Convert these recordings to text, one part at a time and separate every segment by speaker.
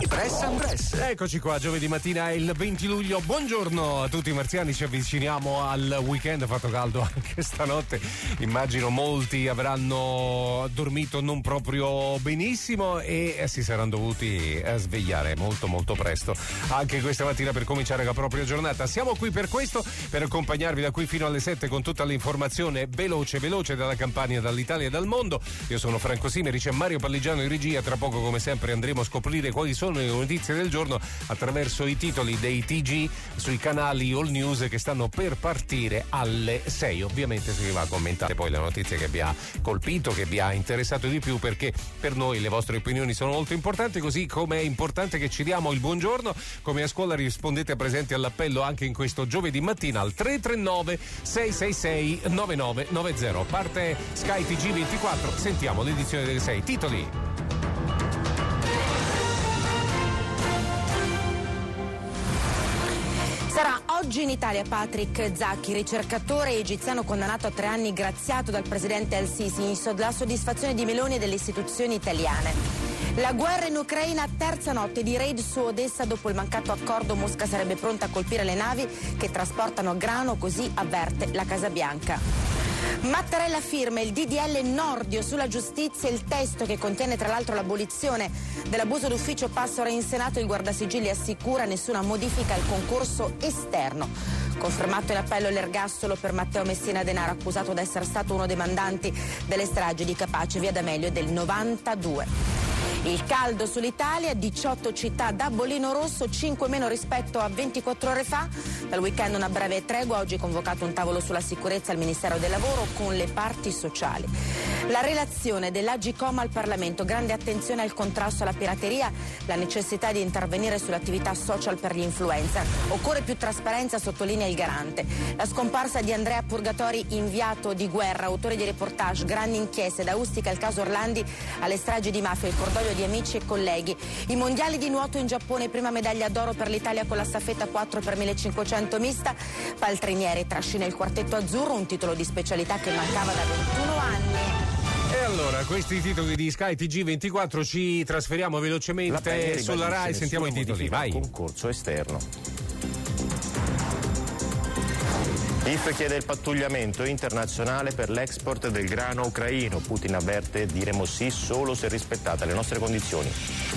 Speaker 1: Press. Eccoci qua, giovedì mattina è il 20 luglio. Buongiorno a tutti i marziani, ci avviciniamo al weekend. Ha fatto caldo anche stanotte. Immagino molti avranno dormito non proprio benissimo e si saranno dovuti svegliare molto presto anche questa mattina per cominciare la propria giornata. Siamo qui per questo, per accompagnarvi da qui fino alle 7 con tutta l'informazione veloce dalla Campania, dall'Italia e dal mondo. Io sono Franco Simeri, c'è Mario Palligiano in regia. Tra poco, come sempre, andremo a scoprire quali sono le notizie del giorno attraverso i titoli dei TG sui canali All News che stanno per partire alle 6. Ovviamente si va a commentare poi la notizia che vi ha colpito, che vi ha interessato di più, perché per noi le vostre opinioni sono molto importanti, così come è importante che ci diamo il buongiorno. Come a scuola rispondete presenti all'appello anche in questo giovedì mattina al 339 666 9990. Parte Sky TG24, sentiamo l'edizione delle 6. Titoli.
Speaker 2: Sarà oggi in Italia Patrick Zaki, ricercatore egiziano condannato a 3 anni, graziato dal presidente al-Sisi, la soddisfazione di Meloni e delle istituzioni italiane. La guerra in Ucraina, terza notte di raid su Odessa. Dopo il mancato accordo, Mosca sarebbe pronta a colpire le navi che trasportano grano, così avverte la Casa Bianca. Mattarella firma il DDL Nordio sulla giustizia, il testo che contiene tra l'altro l'abolizione dell'abuso d'ufficio passa ora in Senato. Il Guardasigilli assicura nessuna modifica al concorso esterno. Confermato in appello l'ergastolo per Matteo Messina Denaro, accusato di essere stato uno dei mandanti delle stragi di Capace, via D'Amelio del 92. Il caldo sull'Italia, 18 città da bollino rosso, 5 meno rispetto a 24 ore fa. Dal weekend una breve tregua, oggi è convocato un tavolo sulla sicurezza al Ministero del Lavoro con le parti sociali. La relazione dell'Agcom al Parlamento, grande attenzione al contrasto alla pirateria, la necessità di intervenire sull'attività social per gli influencer. Occorre più trasparenza, sottolinea il garante. La scomparsa di Andrea Purgatori, inviato di guerra, autore di reportage, grandi inchieste da Ustica al caso Orlandi alle stragi di mafia, il cordoglio di amici e colleghi. I mondiali di nuoto in Giappone, prima medaglia d'oro per l'Italia con la staffetta 4 per 1500 mista. Paltrinieri trascina il quartetto azzurro, un titolo di specialità che mancava da 21 anni.
Speaker 1: E allora, questi titoli di Sky TG24, ci trasferiamo velocemente sulla Rai, sentiamo i titoli, vai.
Speaker 3: Concorso esterno. IF chiede il pattugliamento internazionale per l'export del grano ucraino. Putin avverte: diremo sì solo se rispettate le nostre condizioni.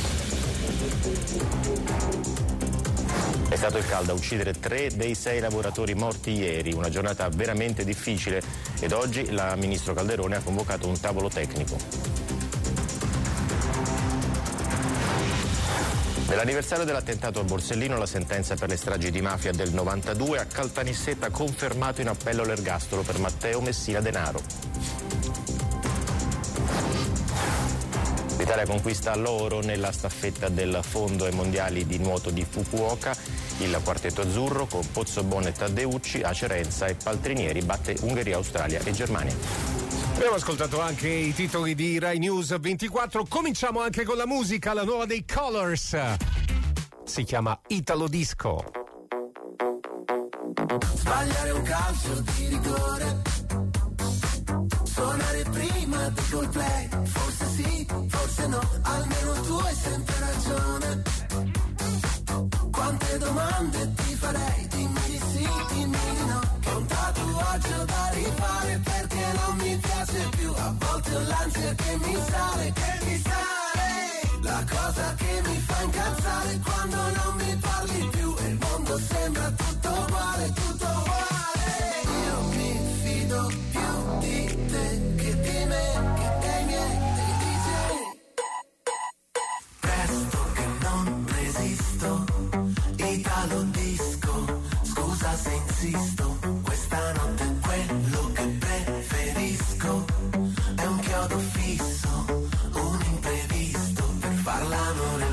Speaker 3: È stato il caldo a uccidere 3 dei 6 lavoratori morti ieri, una giornata veramente difficile, ed oggi la ministro Calderone ha convocato un tavolo tecnico. Nell'anniversario dell'attentato a Borsellino, la sentenza per le stragi di mafia del 92, a Caltanissetta ha confermato in appello l'ergastolo per Matteo Messina Denaro. L'Italia conquista l'oro nella staffetta del Fondo ai Mondiali di nuoto di Fukuoka. Il quartetto azzurro con Pozzobon e Taddeucci, Acerenza e Paltrinieri batte Ungheria, Australia e Germania.
Speaker 1: Abbiamo ascoltato anche i titoli di Rai News 24. Cominciamo anche con la musica, la nuova dei Colors. Si chiama Italo Disco.
Speaker 4: Sbagliare un calcio di rigore, suonare prima di Coldplay, forse sì, forse no, almeno tu hai sempre ragione. Quante domande ti farei, dimmi di sì, dimmi di no. Che un tatuaggio da rifare perché non mi piace più. A volte ho l'ansia che mi sale. La cosa che mi fa incazzare quando non mi parli più e il mondo sembra tutto uguale, tutto uguale. Io mi fido più di te che di me, che dei miei, dei DJ. Presto che non resisto, Italo Disco, scusa se insisto, questa notte è quello che preferisco, è un chiodo fisso, un imprevisto per far l'amore.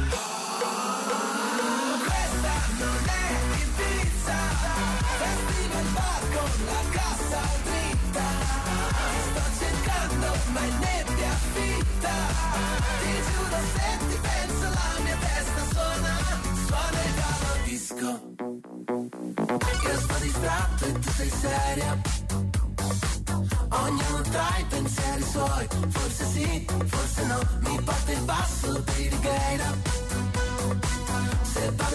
Speaker 4: Questa non è Ibiza, festival bar con la cassa dritta, sto cercando ma è nebbia fitta, ti giuro se ti penso la mia testa suona Italo Disco. Io sto distratto e tu sei seria, ognuno tra i pensieri suoi, forse sì, forse no, mi parte il basso dei Righeira.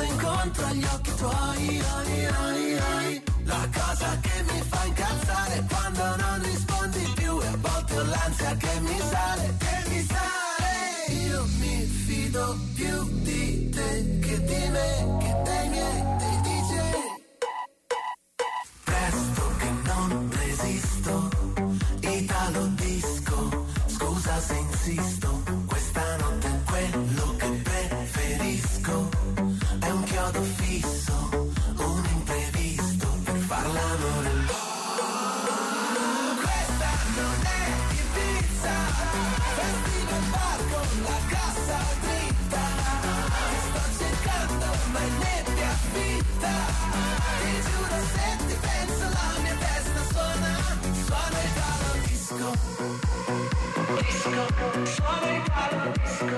Speaker 4: incontro agli occhi tuoi, la cosa che mi fa incazzare è quando non rispondi più e a volte ho l'ansia che mi sale. Io mi fido più di te che di me, che dei miei, dei DJ. Presto che non resisto, Italo disco, scusa se insisto, questa notte è quello che preferisco, è un chiodo fisso, un imprevisto per far l'amore. Questa non è Ibiza, festival bar con la cassa dritta, sto cercando ma in nebbia fitta, ti giuro se ti penso la mia testa suona Italo disco, suona Italo disco,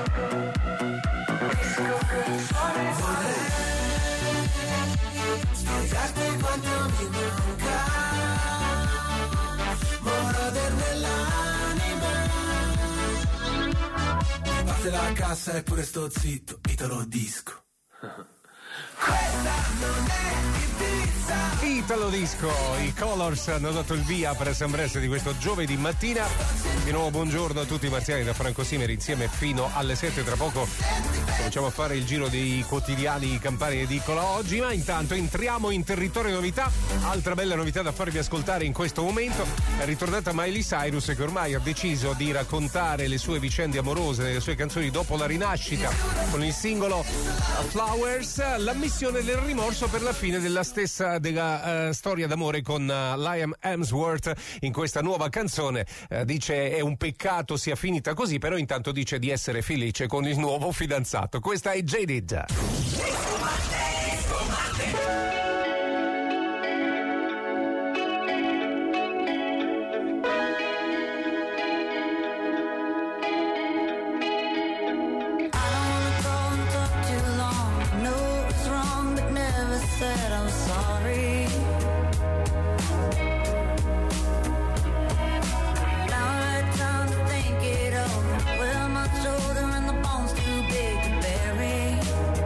Speaker 4: vorrei spiegarti quanto mi manca, moroder nell'anima, mi parte la cassa e pure sto zitto, Italo disco. Questa non è Ibiza.
Speaker 1: Italo Disco, i Colors hanno dato il via per sembrezze di questo giovedì mattina. Di nuovo buongiorno a tutti i marziani da Franco Simeri insieme fino alle 7. Tra poco cominciamo a fare il giro dei quotidiani Campari edicola oggi, ma intanto entriamo in territorio novità. Altra bella novità da farvi ascoltare in questo momento è ritornata Miley Cyrus, che ormai ha deciso di raccontare le sue vicende amorose nelle sue canzoni dopo la rinascita con il singolo Flowers, l'ammissione del rimorso per la fine della stessa storia d'amore con Liam Hemsworth. In questa nuova canzone dice è un peccato sia finita così, però intanto dice di essere felice con il nuovo fidanzato. Questa è Jaded.
Speaker 5: Said I'm sorry. Now I had time to think it over. Well, my shoulder and the bones too big to bury.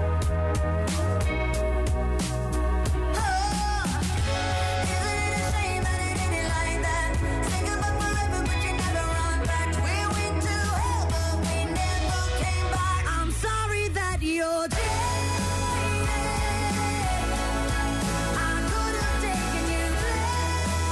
Speaker 5: Oh, isn't it a shame that it ended like that? Say goodbye forever, but you never run back. We went to hell, but we never came back. I'm sorry that you're dead. I could have taken you there.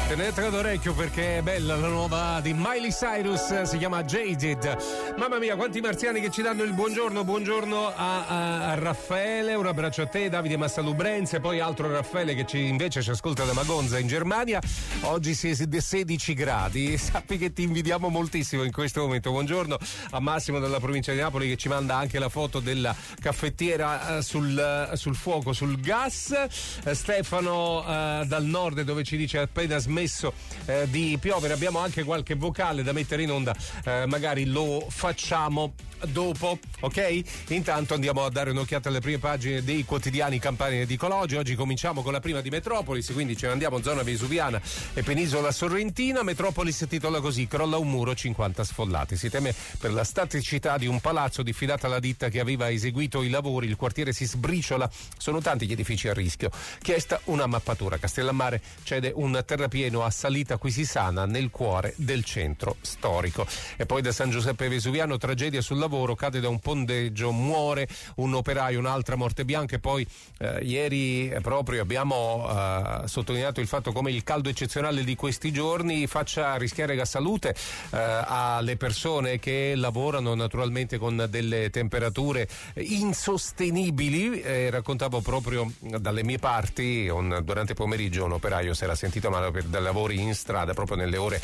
Speaker 1: Tenete d'orecchio perché è bella la nuova di Miley Cyrus, si chiama Jaded. Mamma mia, quanti marziani che ci danno il buongiorno. Buongiorno a Raffaele, un abbraccio a te, Davide Massalubrense, poi altro Raffaele che invece ci ascolta da Magonza in Germania. Oggi si è 16 gradi, sappi che ti invidiamo moltissimo in questo momento. Buongiorno a Massimo della provincia di Napoli che ci manda anche la foto della caffettiera sul fuoco, sul gas. Stefano dal nord dove ci dice appena smesso di piovere. Abbiamo anche qualche vocale da mettere in onda, magari lo facciamo dopo, ok? Intanto andiamo a dare un'occhiata alle prime pagine dei quotidiani campani edicologi. Oggi cominciamo con la prima di Metropolis, quindi ce ne andiamo in zona vesuviana e penisola sorrentina. Metropolis titola così: crolla un muro, 50 sfollati. Si teme per la staticità di un palazzo diffidato alla ditta che aveva eseguito i lavori. Il quartiere si sbriciola, sono tanti gli edifici a rischio. Chiesta una mappatura. Castellammare cede un terrapieno a Salita Quisisana nel cuore del centro storico. E poi da San Giuseppe Vesuviano, tragedia sul lavoro, cade da un ponteggio, muore un operaio, un'altra morte bianca. E poi ieri proprio abbiamo sottolineato il fatto come il caldo eccezionale di questi giorni faccia rischiare la salute alle persone che lavorano naturalmente con delle temperature insostenibili. Raccontavo proprio dalle mie parti, durante il pomeriggio un operaio si era sentito male per dei lavori in strada, proprio nelle ore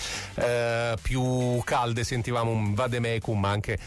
Speaker 1: più calde sentivamo un vademecum anche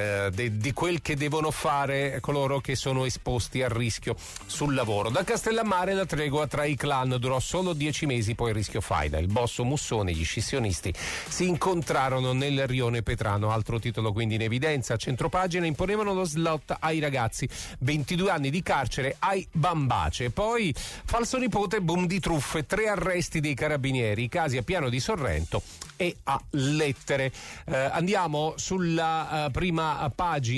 Speaker 1: di quel che devono fare coloro che sono esposti al rischio sul lavoro. Da Castellammare la tregua tra i clan durò solo 10 mesi, poi il rischio faida. Il boss Mussone e gli scissionisti si incontrarono nel rione Petrano. Altro titolo quindi in evidenza, a centropagina: imponevano lo slot ai ragazzi, 22 anni di carcere ai Bambace. Poi falso nipote, boom di truffe, 3 arresti dei carabinieri, i casi a Piano di Sorrento e a Lettere. Andiamo sulla prima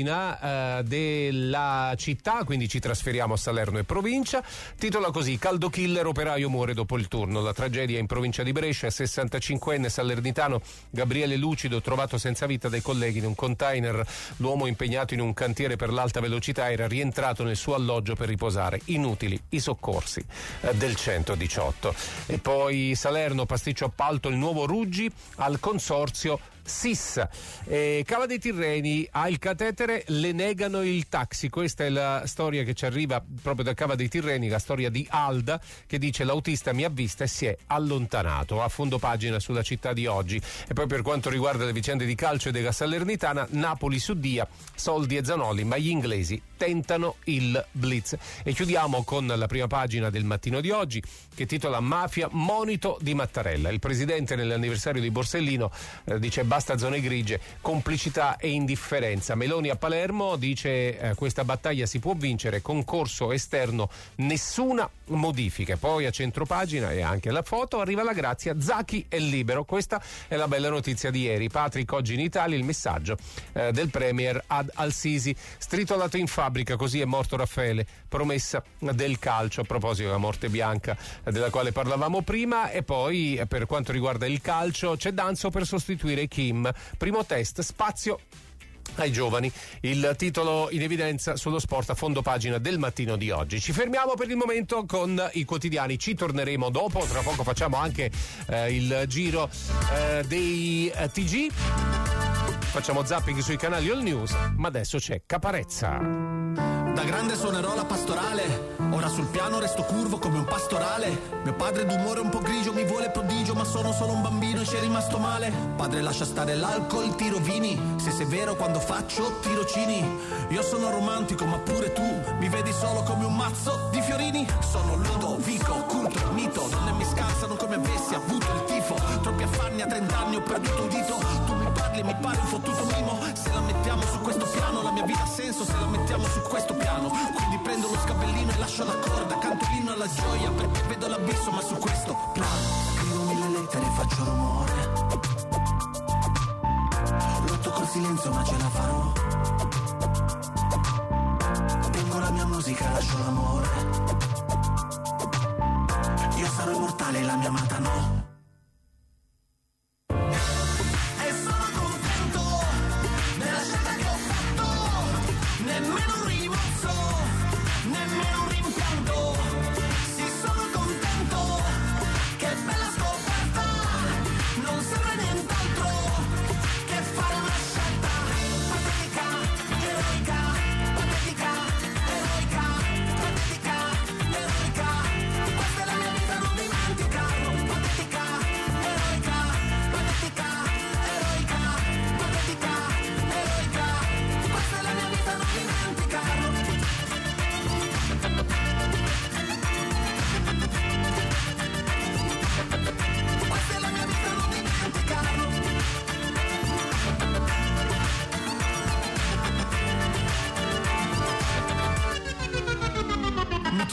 Speaker 1: pagina della città, quindi ci trasferiamo a Salerno e provincia. Titola così: caldo killer, operaio muore dopo il turno. La tragedia in provincia di Brescia, 65enne salernitano Gabriele Lucido trovato senza vita dai colleghi in un container. L'uomo impegnato in un cantiere per l'alta velocità era rientrato nel suo alloggio per riposare. Inutili i soccorsi del 118. E poi Salerno, pasticcio appalto, il nuovo Ruggi al consorzio SIS. Cava dei Tirreni ha il catetere, le negano il taxi. Questa è la storia che ci arriva proprio da Cava dei Tirreni, la storia di Alda che dice: l'autista mi ha vista e si è allontanato. A fondo pagina sulla Città di oggi. E poi per quanto riguarda le vicende di calcio e della Salernitana, Napoli su Dia, soldi e Zanoli, ma gli inglesi tentano il blitz. E chiudiamo con la prima pagina del Mattino di oggi che titola: mafia, monito di Mattarella. Il presidente nell'anniversario di Borsellino dice: basta zone grigie, complicità e indifferenza. Meloni a Palermo dice: questa battaglia si può vincere, concorso esterno, nessuna modifica. Poi a centropagina e anche la foto arriva la grazia, Zaki è libero. Questa è la bella notizia di ieri. Patrick oggi in Italia, il messaggio del premier ad Al-Sisi. Stritolato in fabbrica, così è morto Raffaele, promessa del calcio, a proposito della morte bianca della quale parlavamo prima. E poi per quanto riguarda il calcio c'è Danzo per sostituire Kim, primo test, spazio ai giovani. Il titolo in evidenza sullo sport a fondo pagina del Mattino di oggi. Ci fermiamo per il momento con i quotidiani, ci torneremo dopo, tra poco facciamo anche il giro dei TG, facciamo zapping sui canali All News, ma adesso c'è Caparezza.
Speaker 6: Da grande suonerò la pastorale, ora sul piano resto curvo come un pastorale. Mio padre d'umore un po' grigio mi vuole prodigio, ma sono solo un bambino e ci è rimasto male. Padre lascia stare l'alcol, tiro vini, se sei vero quando faccio tirocini. Io sono romantico ma pure tu mi vedi solo come un mazzo di fiorini. Sono Ludovico, culto, mito, donne mi scansano come avessi avuto il tifo. Troppi affanni a 30 anni ho perduto un dito. Tu mi parli e mi pare un fottuto mimo. Se la mettiamo su questo piano la mia vita ha senso, se la mettiamo su questo piano. Quindi prendo lo scabellino e lascio la corda, canto l'inno alla gioia perché vedo l'abisso, ma su questo piano scrivo 1000 lettere e faccio rumore. Lotto col silenzio ma ce la farò. Tengo la mia musica, lascio l'amore. Io sarò immortale, la mia amata no. E sono contento della scelta che ho fatto. Nemmeno un rimorso, nemmeno un rimpianto. Sì, sono contento, che bella scoperta.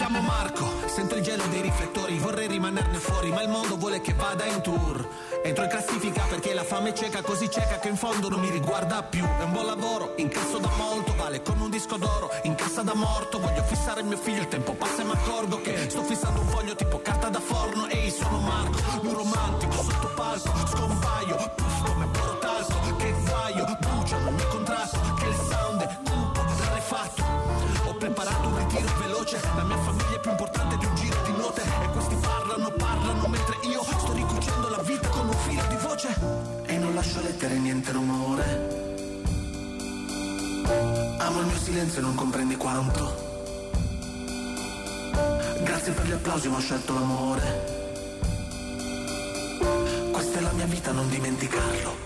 Speaker 6: chiamo Marco, sento il gelo dei riflettori, vorrei rimanerne fuori, ma il mondo vuole che vada in tour. Entro in classifica perché la fame è cieca, così cieca che in fondo non mi riguarda più. È un buon lavoro, incasso da molto, vale come un disco d'oro, in cassa da morto. Voglio fissare il mio figlio, il tempo passa e mi accorgo che sto fissando un foglio tipo carta da forno. Ehi, sono Marco, un romantico sotto palco, scompaio, puff come porotalco. Che guaio, bruciano il mio contratto, che il sound è cupo, rarefatto. Ho preparato un ritiro veloce, la mia famiglia è più importante di un giro di note. E questi parlano mentre io sto ricucendo la vita con un filo di voce. E non lascio lettere, niente rumore. Amo il mio silenzio e non comprendi quanto. Grazie per gli applausi ma ho scelto l'amore. Questa è la mia vita, non dimenticarlo.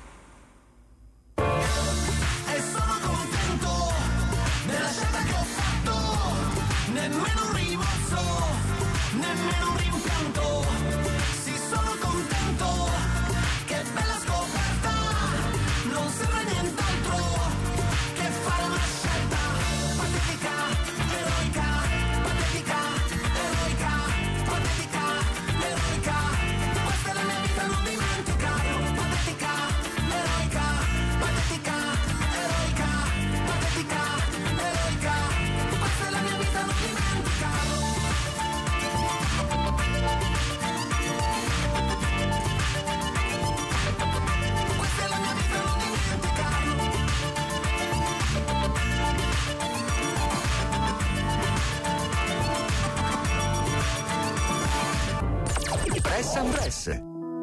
Speaker 6: E sono contento della scelta che ho fatto. Nemmeno un rimorso, nemmeno un rimpianto. Sì, sono contento, che bella scoperta. Non serve nient'altro che fare una scelta patetica, eroica, patetica, eroica, patetica, eroica. Questa è la mia vita, non dimenticarlo. Patetica, eroica, patetica, eroica, patetica, eroica. Questa è la mia vita, non dimenticarlo. Questa è la mia vita, non dimenticarlo.
Speaker 7: Press and Press.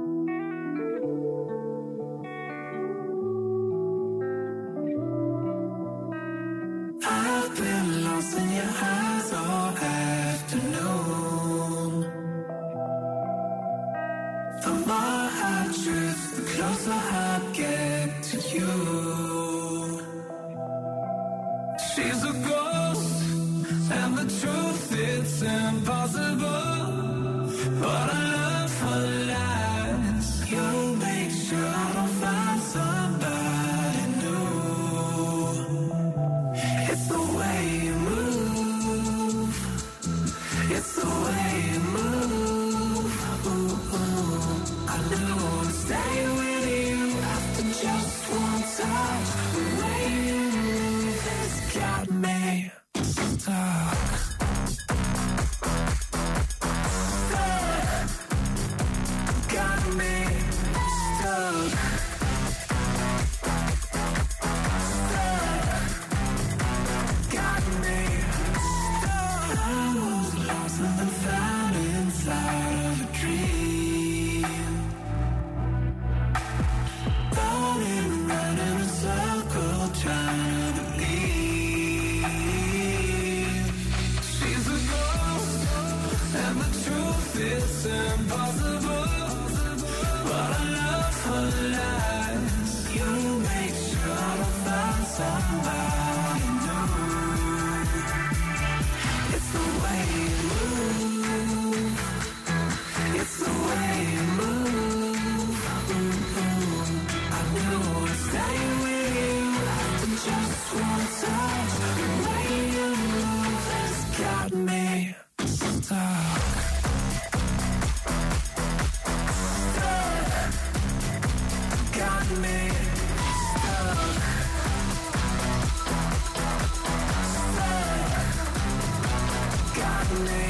Speaker 4: I've been lost in your eyes all afternoon. The more I drift, the closer I get to you. She's a ghost, and the truth, it's impossible. But I love her lies. You make sure I don't find somebody new. It's the way you move. It's the way you move. Ooh, ooh. I know to stay with you after just one touch. The way you move has got me stuck. Got me stuck. Got me stuck. I was lost and then found inside of a dream. Running around in a circle trying to believe. She's a ghost and the truth is impossible. But I love her lies. You make sure I don't find somebody new. It's the way you move. It's the way you move. Ooh, ooh. I knew to stay with you after just one touch. The way you move has got me stuck. Got me stuck. Got me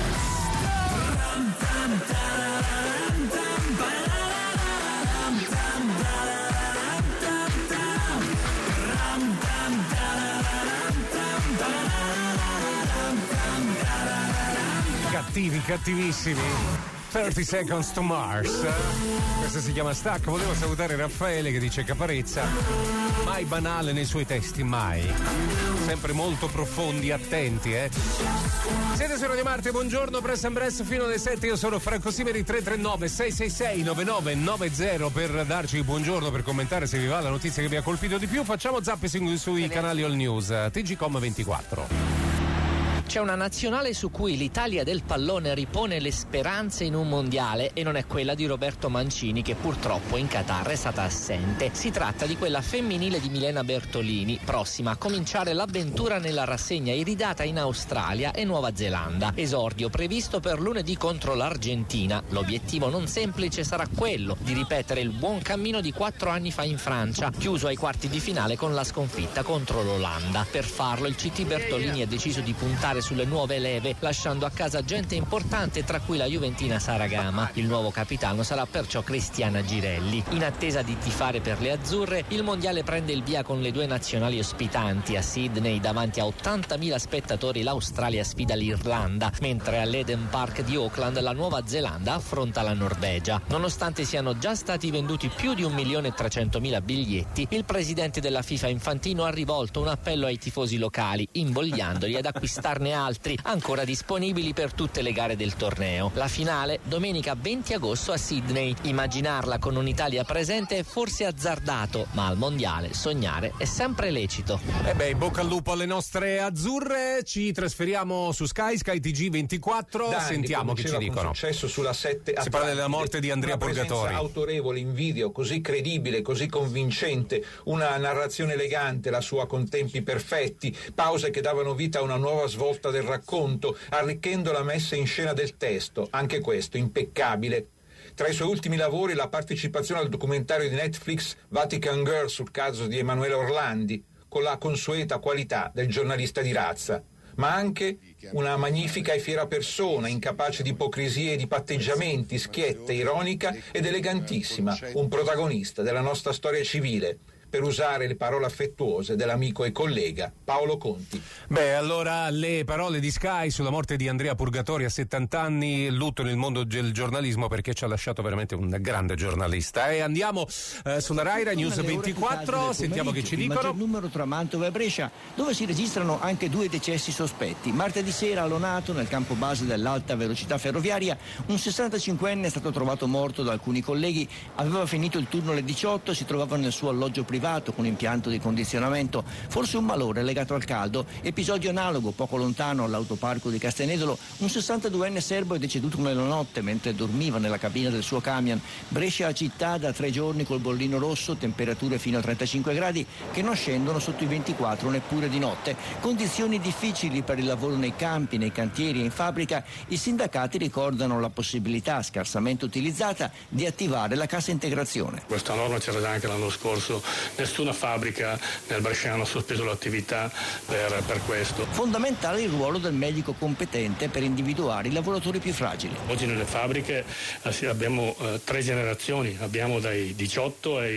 Speaker 1: Cattivi, cattivissimi. 30 Seconds to Mars. Questa si chiama Stack. Volevo salutare Raffaele che dice Caparezza mai banale nei suoi testi, mai. Sempre molto profondi, attenti, Siete su Radio Marte, buongiorno, Press and Press fino alle 7. Io sono Franco Simeri, 339 666 9990 per darci il buongiorno, per commentare se vi va la notizia che vi ha colpito di più. Facciamo zapping sui canali All News, TGcom 24.
Speaker 8: C'è una nazionale su cui l'Italia del pallone ripone le speranze in un mondiale e non è quella di Roberto Mancini, che purtroppo in Qatar è stata assente. Si tratta di quella femminile di Milena Bertolini, prossima a cominciare l'avventura nella rassegna iridata in Australia e Nuova Zelanda. Esordio previsto per lunedì contro l'Argentina. L'obiettivo non semplice sarà quello di ripetere il buon cammino di 4 anni fa in Francia, chiuso ai quarti di finale con la sconfitta contro l'Olanda. Per farlo il CT Bertolini ha deciso di puntare sulle nuove leve, lasciando a casa gente importante, tra cui la juventina Sara Gama. Il nuovo capitano sarà perciò Cristiana Girelli. In attesa di tifare per le azzurre, il mondiale prende il via con le 2 nazionali ospitanti. A Sydney, davanti a 80.000 spettatori, l'Australia sfida l'Irlanda, mentre all'Eden Park di Auckland la Nuova Zelanda affronta la Norvegia. Nonostante siano già stati venduti più di 1.300.000 biglietti, il presidente della FIFA Infantino ha rivolto un appello ai tifosi locali, invogliandoli ad acquistarne altri, ancora disponibili per tutte le gare del torneo. La finale domenica 20 agosto a Sydney. Immaginarla con un'Italia presente è forse azzardato, ma al mondiale sognare è sempre lecito.
Speaker 1: In bocca al lupo alle nostre azzurre. Ci trasferiamo su Sky TG24.
Speaker 9: Danni,
Speaker 1: sentiamo che ci dicono.
Speaker 9: Successo sulla 7
Speaker 1: si parla della morte di Andrea Purgatori.
Speaker 9: Una autorevole in video, così credibile, così convincente, una narrazione elegante, la sua con tempi perfetti, pause che davano vita a una nuova svolta del racconto, arricchendo la messa in scena del testo, anche questo impeccabile. Tra i suoi ultimi lavori la partecipazione al documentario di Netflix Vatican Girl sul caso di Emanuela Orlandi, con la consueta qualità del giornalista di razza, ma anche una magnifica e fiera persona, incapace di ipocrisie e di patteggiamenti, schietta, ironica ed elegantissima, un protagonista della nostra storia civile, per usare le parole affettuose dell'amico e collega Paolo Conti.
Speaker 1: Allora le parole di Sky sulla morte di Andrea Purgatori a 70 anni, lutto nel mondo del giornalismo perché ci ha lasciato veramente un grande giornalista. E andiamo sulla Rai News 24, sentiamo che ci dicono.
Speaker 10: Il numero tra Mantova e Brescia, dove si registrano anche 2 decessi sospetti. Martedì sera a Lonato, nel campo base dell'alta velocità ferroviaria, un 65enne è stato trovato morto da alcuni colleghi. Aveva finito il turno alle 18 e si trovava nel suo alloggio privato con impianto di condizionamento, forse un malore legato al caldo. Episodio analogo poco lontano all'autoparco di Castenedolo, un 62enne serbo è deceduto nella notte mentre dormiva nella cabina del suo camion. Brescia città da 3 giorni col bollino rosso, temperature fino a 35 gradi che non scendono sotto i 24 neppure di notte. Condizioni difficili per il lavoro nei campi, nei cantieri e in fabbrica. I sindacati ricordano la possibilità, scarsamente utilizzata, di attivare la cassa integrazione.
Speaker 11: Questa norma c'era già anche l'anno scorso. Nessuna fabbrica nel Bresciano ha sospeso l'attività per questo.
Speaker 10: Fondamentale il ruolo del medico competente per individuare i lavoratori più fragili.
Speaker 11: Oggi nelle fabbriche abbiamo 3 generazioni, abbiamo dai 18 ai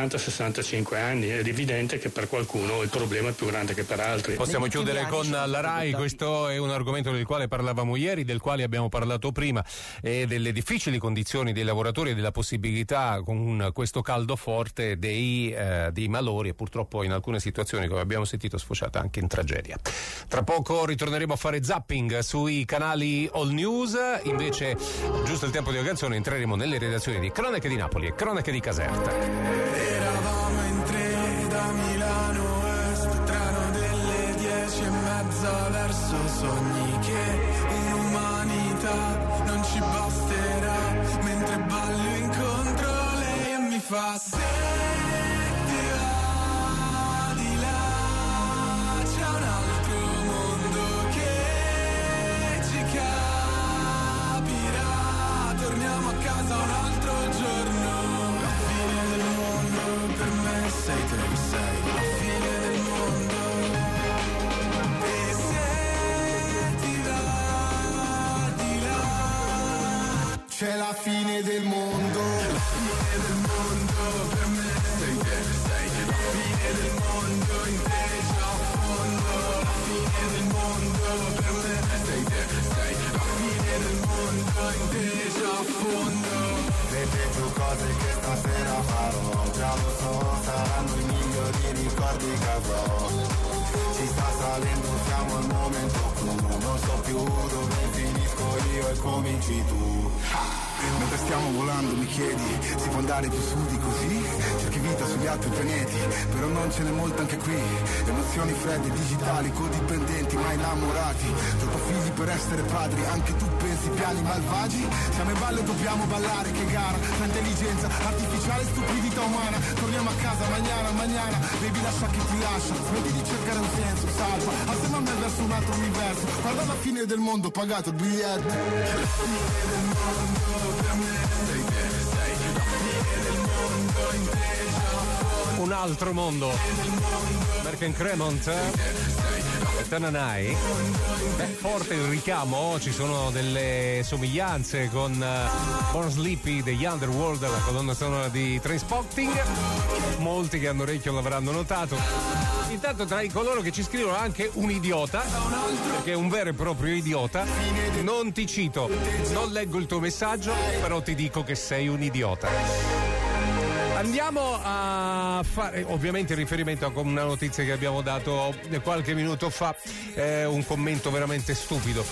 Speaker 11: 60-65 anni. È evidente che per qualcuno il problema è più grande che per altri.
Speaker 1: Possiamo chiudere con la Rai, questo è un argomento del quale parlavamo ieri, del quale abbiamo parlato prima, e delle difficili condizioni dei lavoratori e della possibilità con questo caldo forte dei malori, e purtroppo in alcune situazioni, come abbiamo sentito, sfociata anche in tragedia. Tra poco ritorneremo a fare zapping sui canali All News, invece giusto il tempo di una canzone entreremo nelle redazioni di Cronache di Napoli e Cronache di Caserta.
Speaker 4: Eravamo in 3 da Milano Est, treno delle 10:30 verso sogni che in umanità non ci basterà, mentre ballo incontro lei e mi fa c'è la fine del mondo, la fine del mondo per me sei te, sai che la fine del mondo in te già a fondo, la fine del mondo per me sei te, sai la fine del mondo in te già a fondo. Le peggio cose che stasera farò, già lo so, saranno i migliori ricordi che avrò. Ci sta salendo, siamo al momento clou, non so più dove finisco io e cominci tu.
Speaker 12: Mentre stiamo volando mi chiedi, si può andare più su di così? Cerchi vita sugli altri pianeti, però non ce n'è molta anche qui. Emozioni fredde, digitali, codipendenti, ma innamorati. Troppo figli per essere padri, anche tu pensi piani malvagi? Siamo in ballo e dobbiamo ballare, che gara, tra intelligenza artificiale e stupidità umana. Torniamo a casa mañana, baby lascia che ti lascia. Smetti di cercare un senso, salva, assieme a me verso un altro universo. Guarda la fine del mondo, pagato il biglietto. La fine del mondo per me, sei la fine del mondo inteso.
Speaker 1: Un altro mondo. Merken Cremont. Tananai. Forte il richiamo, ci sono delle somiglianze con Born Sleepy degli Underworld, la colonna sonora di Trainspotting. Molti che hanno orecchio l'avranno notato. Intanto tra coloro che ci scrivono anche un idiota, perché è un vero e proprio idiota. Non ti cito, non leggo il tuo messaggio, però ti dico che sei un idiota. Andiamo a fare ovviamente riferimento a una notizia che abbiamo dato qualche minuto fa, un commento veramente stupido.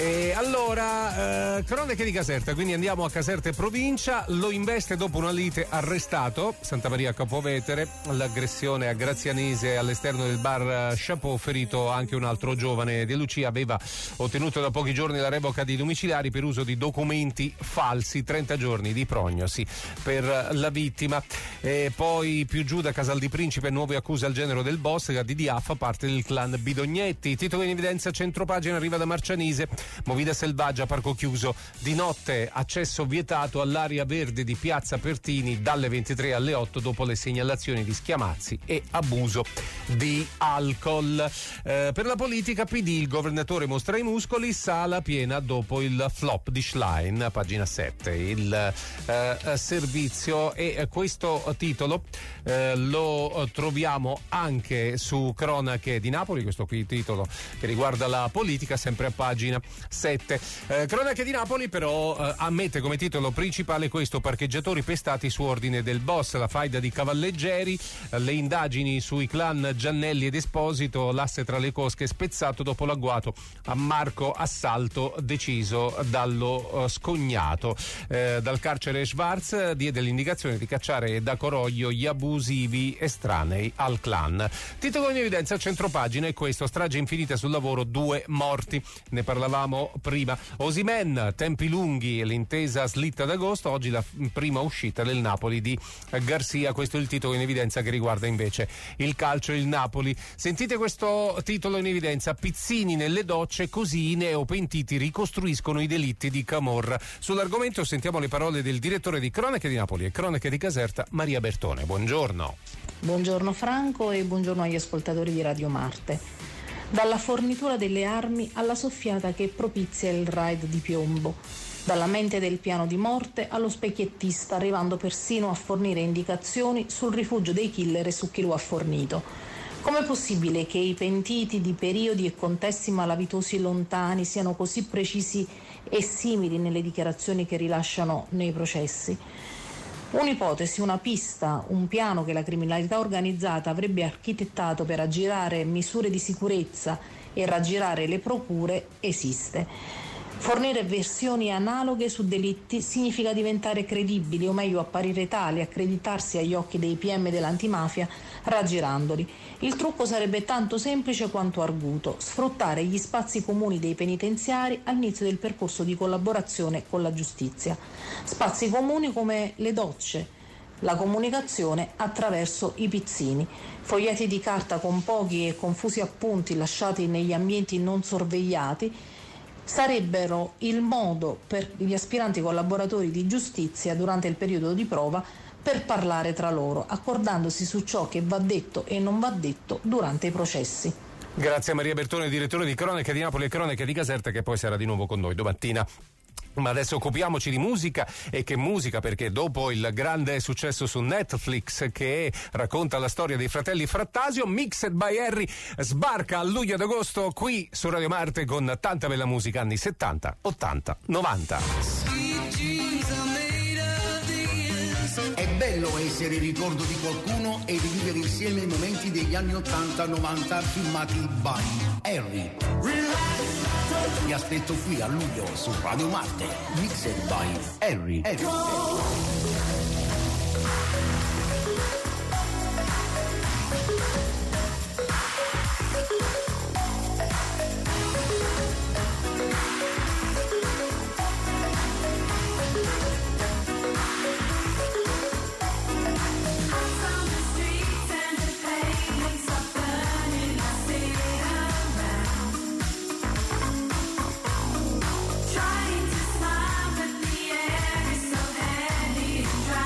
Speaker 1: Allora, cronache di Caserta, quindi andiamo a Caserta e provincia. Lo investe dopo una lite, arrestato Santa Maria Capovetere, l'aggressione a Grazianese all'esterno del bar Chapeau, ferito anche un altro giovane. De Lucia aveva ottenuto da pochi giorni la revoca di domiciliari per uso di documenti falsi, 30 giorni di prognosi per la vittima. E poi più giù da Casal di Principe, nuove accuse al genero del boss, la DDA fa parte del clan Bidognetti. Titolo in evidenza centropagina, arriva da Marcianise, movida selvaggia, parco chiuso di notte, accesso vietato all'area verde di Piazza Pertini dalle 23 alle 8 dopo le segnalazioni di schiamazzi e abuso di alcol. Per la politica PD, il governatore mostra i muscoli, sala piena dopo il flop di Schlein, pagina 7 il servizio. E questo titolo lo troviamo anche su Cronache di Napoli, questo qui titolo che riguarda la politica, sempre a pagina 7. Cronache di Napoli però ammette come titolo principale questo: parcheggiatori pestati su ordine del boss, la faida di Cavalleggeri, le indagini sui clan Giannelli ed Esposito, l'asse tra le cosche spezzato dopo l'agguato a Marco, assalto deciso dallo scognato. Dal carcere Schwarz diede l'indicazione di cacciare da Coroglio gli abusivi estranei al clan. Titolo in evidenza centropagina è questo: strage infinita sul lavoro, 2 morti. Ne parlavamo prima. Osimhen, tempi lunghi, l'intesa slitta d'agosto, oggi la prima uscita del Napoli di Garcia. Questo è il titolo in evidenza che riguarda invece il calcio e il Napoli. Sentite questo titolo in evidenza: Pizzini nelle docce, così i neopentiti ricostruiscono i delitti di Camorra. Sull'argomento sentiamo le parole del direttore di Cronache di Napoli e Cronache di Caserta, Maria Bertone. Buongiorno.
Speaker 13: Buongiorno Franco e buongiorno agli ascoltatori di Radio Marte. Dalla fornitura delle armi alla soffiata che propizia il raid di Piombo, dalla mente del piano di morte allo specchiettista, arrivando persino a fornire indicazioni sul rifugio dei killer e su chi lo ha fornito. Com'è possibile che i pentiti di periodi e contesti malavitosi lontani siano così precisi e simili nelle dichiarazioni che rilasciano nei processi? Un'ipotesi, una pista, un piano che la criminalità organizzata avrebbe architettato per aggirare misure di sicurezza e raggirare le procure esiste. Fornire versioni analoghe su delitti significa diventare credibili, o meglio apparire tali, accreditarsi agli occhi dei PM dell'antimafia raggirandoli. Il trucco sarebbe tanto semplice quanto arguto: sfruttare gli spazi comuni dei penitenziari all'inizio del percorso di collaborazione con la giustizia. Spazi comuni come le docce, la comunicazione attraverso i pizzini, foglietti di carta con pochi e confusi appunti lasciati negli ambienti non sorvegliati, sarebbero il modo per gli aspiranti collaboratori di giustizia durante il periodo di prova per parlare tra loro, accordandosi su ciò che va detto e non va detto durante i processi.
Speaker 1: Grazie a Maria Bertone, direttore di Cronache di Napoli e Cronache di Caserta, che poi sarà di nuovo con noi domattina. Ma adesso occupiamoci di musica, e che musica, perché dopo il grande successo su Netflix che racconta la storia dei fratelli Frattasio, Mixed by Harry sbarca a luglio ed agosto qui su Radio Marte con tanta bella musica anni 70, 80, 90.
Speaker 14: È bello essere il ricordo di qualcuno e rivivere insieme i momenti degli anni 80-90 filmati by Harry. Vi aspetto qui a luglio su Radio Marte, mixed by Harry.
Speaker 5: Trying to smile, but the air is so heavy.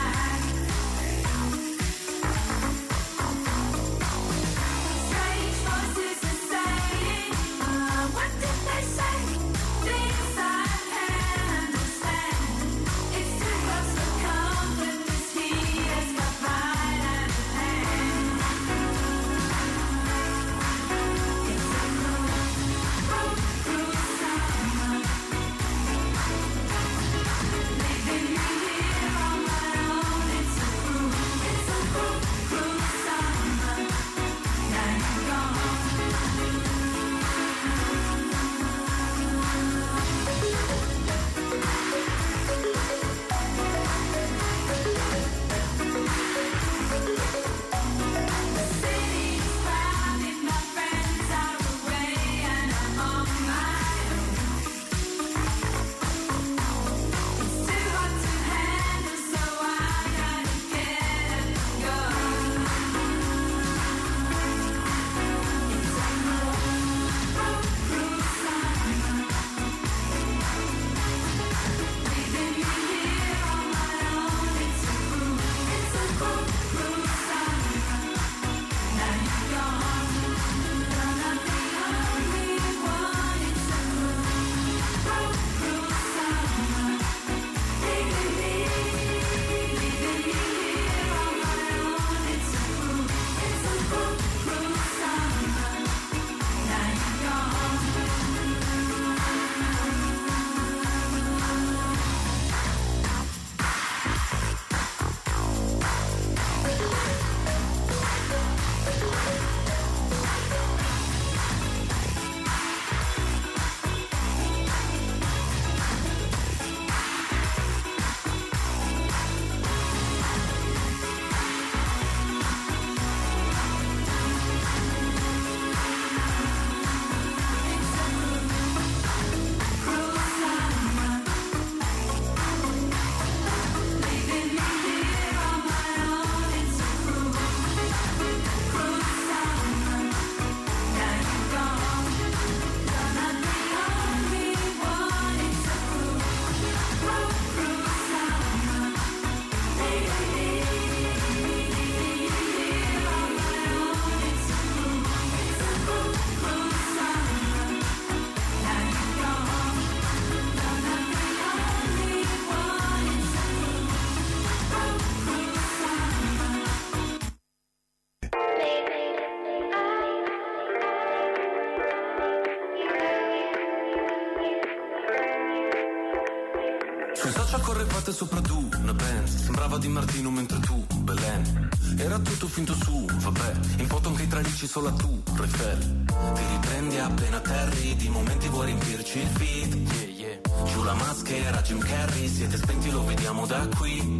Speaker 15: Sui social correvate sopra tu, una Benz. Sembrava Di Martino mentre tu, Belen. Era tutto finto su, vabbè. In foto anche i tralicci solo a tu, Eiffel. Ti riprendi appena atterri, di momenti vuoi riempirci il feed. Yeah, yeah. Giù la maschera, Jim Carrey, siete spenti, lo vediamo da qui.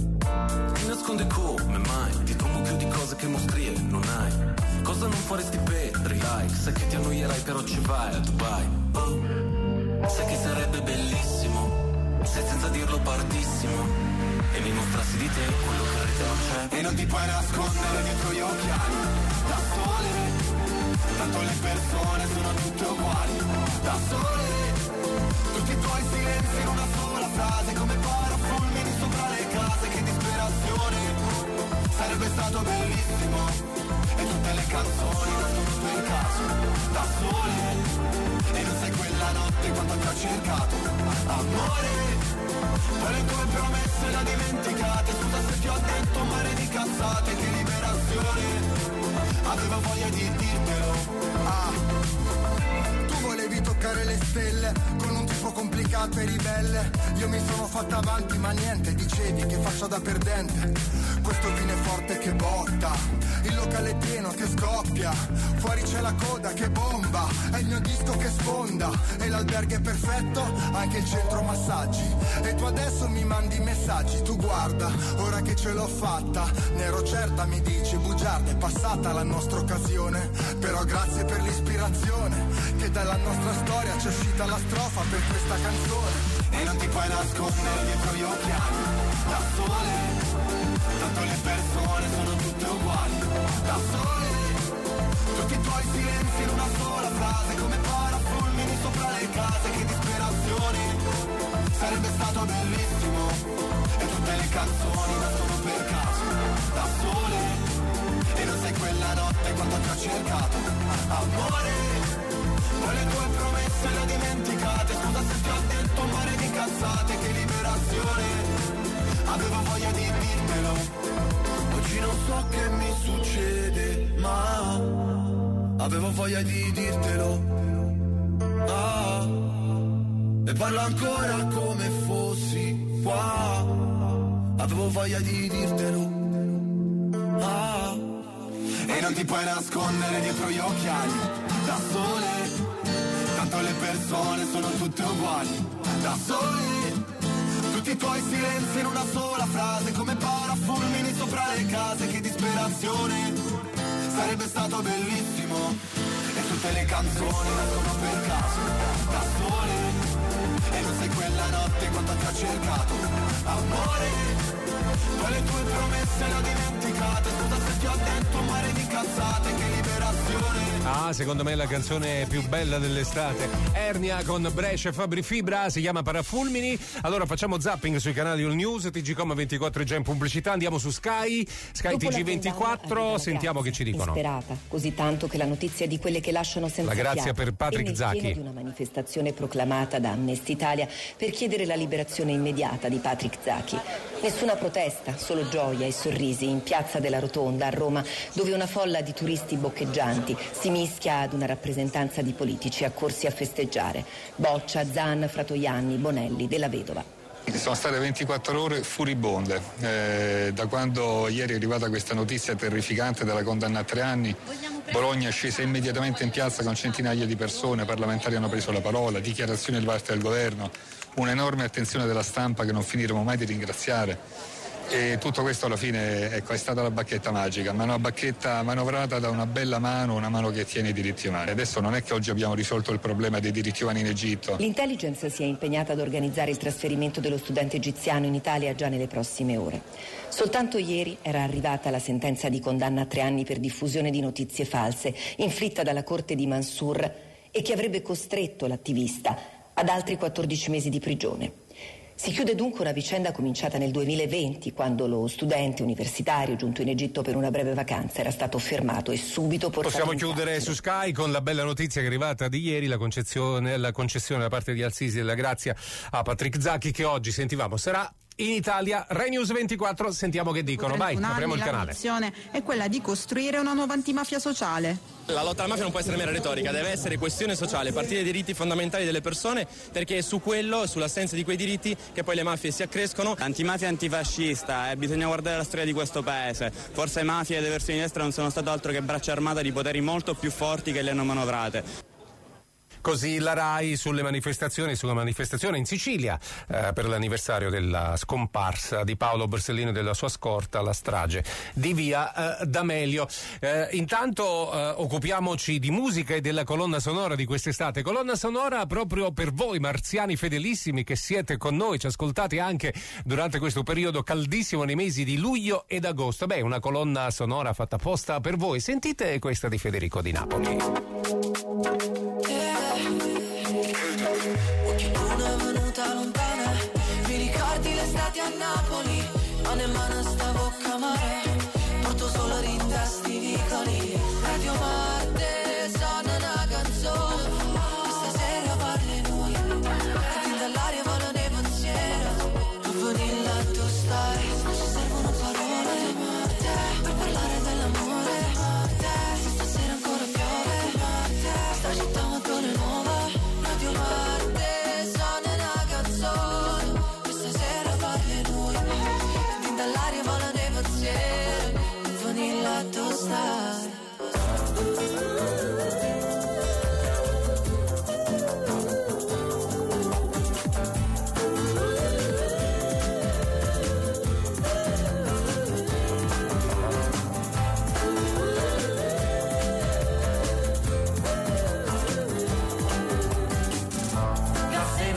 Speaker 15: Ti nasconde come mai, ti trovo più di cose che mostrie non hai. Cosa non faresti per like? Sai che ti annoierai però ci vai a Dubai. Oh, sai che sarebbe bellissimo se senza dirlo partissimo e mi mostrassi di te quello che rete non c'è.
Speaker 12: E non ti puoi nascondere dietro gli occhiali da sole, tanto le persone sono tutte uguali. Da sole, tutti i tuoi silenzi in una sola frase, come parafulmini sopra le case. Che disperazione, sarebbe stato bellissimo. E tutte le canzoni nascono per caso, da sole. E non sai quella notte quando ti ho cercato, amore. Poi le tue promesse le dimenticate. Scusa se ti ho detto un mare di cazzate. Che liberazione, avevo voglia di dirtelo.
Speaker 16: Tu volevi toccare le stelle con un tipo complicato
Speaker 12: scarpe ribelle. Io mi sono fatta avanti ma niente, dicevi che faccio da perdente. Questo vino è forte che botta, il locale è pieno che scoppia, fuori c'è la coda che bomba, è il mio disco che sfonda, e l'albergo è perfetto, anche il centro massaggi. E tu adesso mi mandi messaggi, tu guarda, ora che ce l'ho fatta, ne ero certa, mi dici bugiarda, è passata la nostra occasione. Però grazie per l'ispirazione, che dalla nostra storia c'è uscita la strofa per questa canzone. E non ti puoi nascondere dietro gli occhiali, da sole, tanto le persone sono tutte uguali, da sole, tutti i tuoi silenzi in una sola frase, come parafulmini sopra le case, che disperazione, sarebbe stato bellissimo, e tutte le canzoni nascono per caso, da sole, e non sei quella notte quando ti ho cercato, amore, poi le tue promesse le ho dimenticate, scusa se ti ho detto un mare di cazzate, che liberazione, avevo voglia di dirtelo, oggi non so che mi succede, ma avevo voglia di dirtelo, e parlo ancora come fossi qua, avevo voglia di dirtelo, e non ti puoi nascondere dietro gli occhiali, da sole, tanto le persone sono tutte uguali, da sole, tutti i tuoi silenzi in una sola frase, come parafulmini sopra le case, che disperazione, sarebbe stato bellissimo, e tutte le canzoni nascono per caso, da sole, e non sei quella notte quando ti ho cercato, amore, poi le tue promesse le ho dimenticate, scusa se ti ho detto un mare di cazzate, che liberazione.
Speaker 1: Ah, secondo me è la canzone più bella dell'estate. Ernia con Brescia e Fabri Fibra, si chiama Parafulmini. Allora facciamo zapping sui canali All News, TGcom24 è già in pubblicità, andiamo su Sky TG24, sentiamo che ci dicono.
Speaker 16: Disperata, così tanto che la notizia di quelle che lasciano senza
Speaker 1: la grazia
Speaker 16: fiato,
Speaker 1: per Patrick Zaki.
Speaker 16: di una manifestazione proclamata da Amnesty Italia per chiedere la liberazione immediata di Patrick Zaki. Nessuna protesta, solo gioia e sorrisi in Piazza della Rotonda a Roma, dove una folla di turisti boccheggianti si mischia ad una rappresentanza di politici accorsi a festeggiare. Boccia, Zan, Fratoianni, Bonelli, Della Vedova.
Speaker 17: Sono state 24 ore furibonde, da quando ieri è arrivata questa notizia terrificante della condanna a 3 anni. Bologna è scesa immediatamente in piazza con centinaia di persone, parlamentari hanno preso la parola, dichiarazioni da parte del governo, un'enorme attenzione della stampa che non finiremo mai di ringraziare. E tutto questo alla fine, ecco, è stata la bacchetta magica, ma una bacchetta manovrata da una bella mano, una mano che tiene i diritti umani. Adesso non è che oggi abbiamo risolto il problema dei diritti umani in Egitto.
Speaker 16: L'intelligence si è impegnata ad organizzare il trasferimento dello studente egiziano in Italia già nelle prossime ore. Soltanto ieri era arrivata la sentenza di condanna a 3 anni per diffusione di notizie false, inflitta dalla Corte di Mansour, e che avrebbe costretto l'attivista ad altri 14 mesi di prigione. Si chiude dunque una vicenda cominciata nel 2020, quando lo studente universitario giunto in Egitto per una breve vacanza era stato fermato e subito portato
Speaker 1: Possiamo
Speaker 16: in
Speaker 1: chiudere
Speaker 16: carcere.
Speaker 1: su Sky con la bella notizia che è arrivata di ieri, la concessione da parte di Al-Sisi della grazia a Patrick Zaki, che oggi sentivamo sarà in Italia. Rai News 24, sentiamo che dicono. Vai, apriamo il canale.
Speaker 18: La missione è quella di costruire una nuova antimafia sociale.
Speaker 19: La lotta alla mafia non può essere mera retorica, deve essere questione sociale, partire dai diritti fondamentali delle persone, perché è su quello, sull'assenza di quei diritti, che poi le mafie si accrescono.
Speaker 20: Antimafia antifascista, bisogna guardare la storia di questo paese. Forse mafia e le versioni di destra non sono stato altro che braccia armate di poteri molto più forti che le hanno manovrate.
Speaker 1: Così la Rai sulla manifestazione in Sicilia per l'anniversario della scomparsa di Paolo Borsellino e della sua scorta, la strage di via D'Amelio. Intanto occupiamoci di musica e della colonna sonora di quest'estate. Colonna sonora proprio per voi marziani fedelissimi che siete con noi, ci ascoltate anche durante questo periodo caldissimo nei mesi di luglio ed agosto. Beh, una colonna sonora fatta apposta per voi. Sentite questa di Federico di Napoli.
Speaker 21: Che luna è venuta lontana, mi ricordi l'estate a Napoli, mano in mano stavo a camare, porto solo rintesti vicoli, Radio Marte suona una canzone, stasera parli noi, che dall'aria volano i pensieri, tu vedi là tu stai, non ci servono parole, per parlare dell'amore, se stasera ancora piove, sta città molto nuova. Radio Marte suona una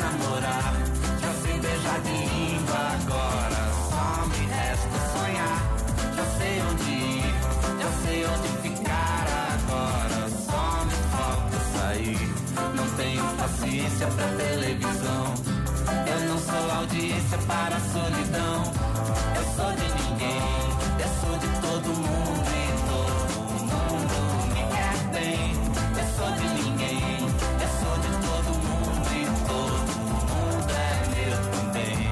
Speaker 4: namorar, já sei beijar de língua agora. Só me resta sonhar, já sei onde ir, já sei onde ficar agora. Só me falta sair, não tenho paciência pra televisão. Eu não sou audiência para a solidão. Eu sou de ninguém, eu sou de todo mundo e todo mundo me quer bem. Eu sou de ninguém, eu sou de todo mundo e todo mundo é meu também.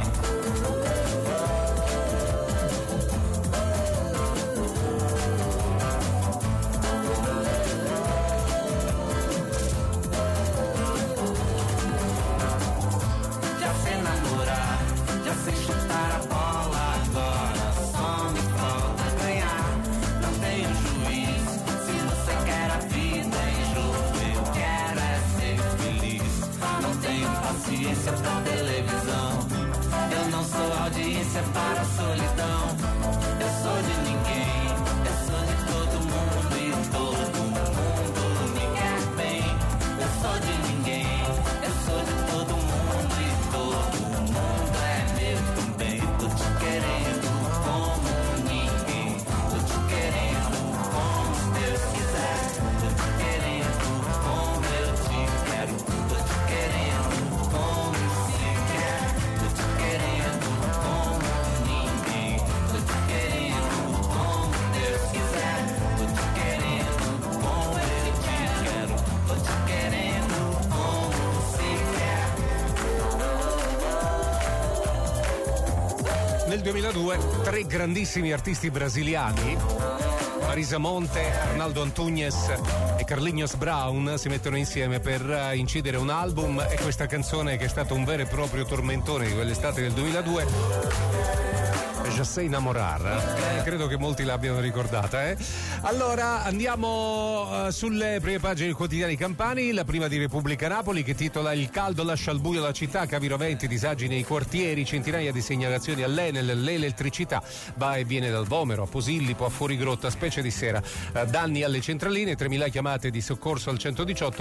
Speaker 4: Já sei namorar, já sei chutar a bola agora. Só me falta ganhar, não tenho juiz. Se você quer a vida em jogo, eu quero é ser feliz. Não tenho paciência pra televisão. Eu não sou audiência para a solidão. Eu sou de ninguém, eu sou de todo mundo e todo mundo me quer bem. Eu sou de ninguém, eu sou de todo mundo e todo mundo é meu também. Tô te querendo como ninguém, tô te querendo como Deus quiser. Tô te querendo como eu te quero, tô te querendo como se quer. Tô te querendo como ninguém, tô te querendo como Deus quiser. Tô te querendo como eu te quero, tô te querendo como se quer.
Speaker 1: Nel 2002 tre grandissimi artisti brasiliani, Marisa Monte, Arnaldo Antunes e Carlinhos Brown, si mettono insieme per incidere un album, e questa canzone, che è stato un vero e proprio tormentone di quell'estate del 2002, Já sei namorar, credo che molti l'abbiano ricordata. Allora andiamo sulle prime pagine dei quotidiani campani. La prima di Repubblica Napoli, che titola "Il caldo lascia al buio la città, cavi roventi, disagi nei quartieri, centinaia di segnalazioni all'Enel, l'elettricità va e viene dal Vomero a Posillipo a Fuorigrotta, specie di sera, danni alle centraline, 3.000 chiamate di soccorso al 118,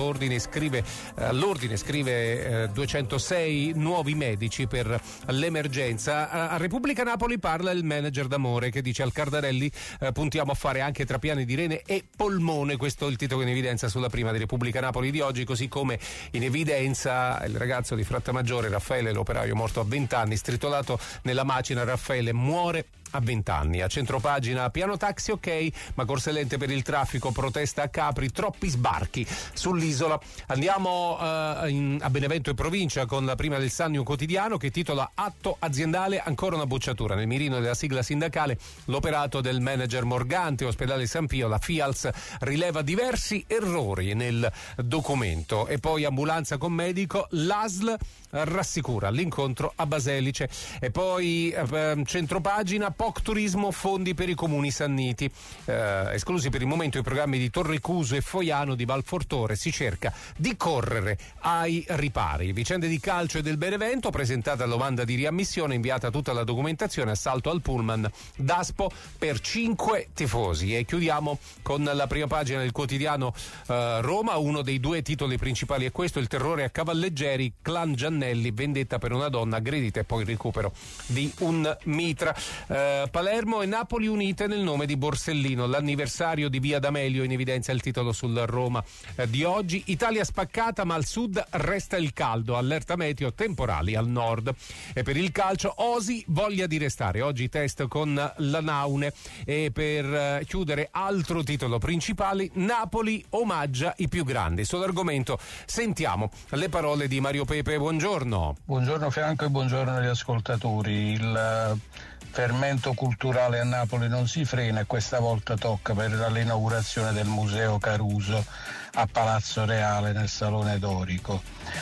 Speaker 1: l'ordine scrive 206 nuovi medici per l'emergenza. A Repubblica Napoli parla il manager d'amore, che dice: al Cardarelli puntiamo a fare anche trapiani di rene e polmone. Questo è il titolo in evidenza sulla prima di Repubblica Napoli di oggi, così come in evidenza il ragazzo di Frattamaggiore, Raffaele, l'operaio morto a 20 anni, stritolato nella macina. Raffaele muore a 20 anni. A centropagina, piano taxi ok, ma corse lente per il traffico, protesta a Capri, troppi sbarchi sull'isola. Andiamo a Benevento e provincia con la prima del Sannio Quotidiano, che titola "Atto aziendale, ancora una bocciatura". Nel mirino della sigla sindacale l'operato del manager Morgante, ospedale San Pio, la FIALS rileva diversi errori nel documento. E poi ambulanza con medico, l'ASL rassicura l'incontro a Baselice. E poi centropagina, POC Turismo, fondi per i comuni sanniti, esclusi per il momento i programmi di Torrecuso e Foiano di Valfortore, si cerca di correre ai ripari. Vicende di calcio e del Benevento, presentata la domanda di riammissione, inviata tutta la documentazione, assalto al pullman Daspo per 5 tifosi. E chiudiamo con la prima pagina del quotidiano Roma. Uno dei due titoli principali è questo: il terrore a Cavalleggeri, clan Giannelli, vendetta per una donna aggredita e poi il recupero di un mitra. Palermo e Napoli unite nel nome di Borsellino, l'anniversario di Via D'Amelio, in evidenza il titolo sul Roma di oggi. Italia spaccata, ma al sud resta il caldo, allerta meteo, temporali al nord. E per il calcio, Osi voglia di restare, oggi test con la Naune. E per chiudere, altro titolo principale, Napoli omaggia i più grandi. Sull'argomento sentiamo le parole di Mario Pepe. Buongiorno.
Speaker 2: Buongiorno Franco e buongiorno agli ascoltatori. Il fermento culturale a Napoli non si frena e questa volta tocca per l'inaugurazione del Museo Caruso a Palazzo Reale nel Salone Dorico.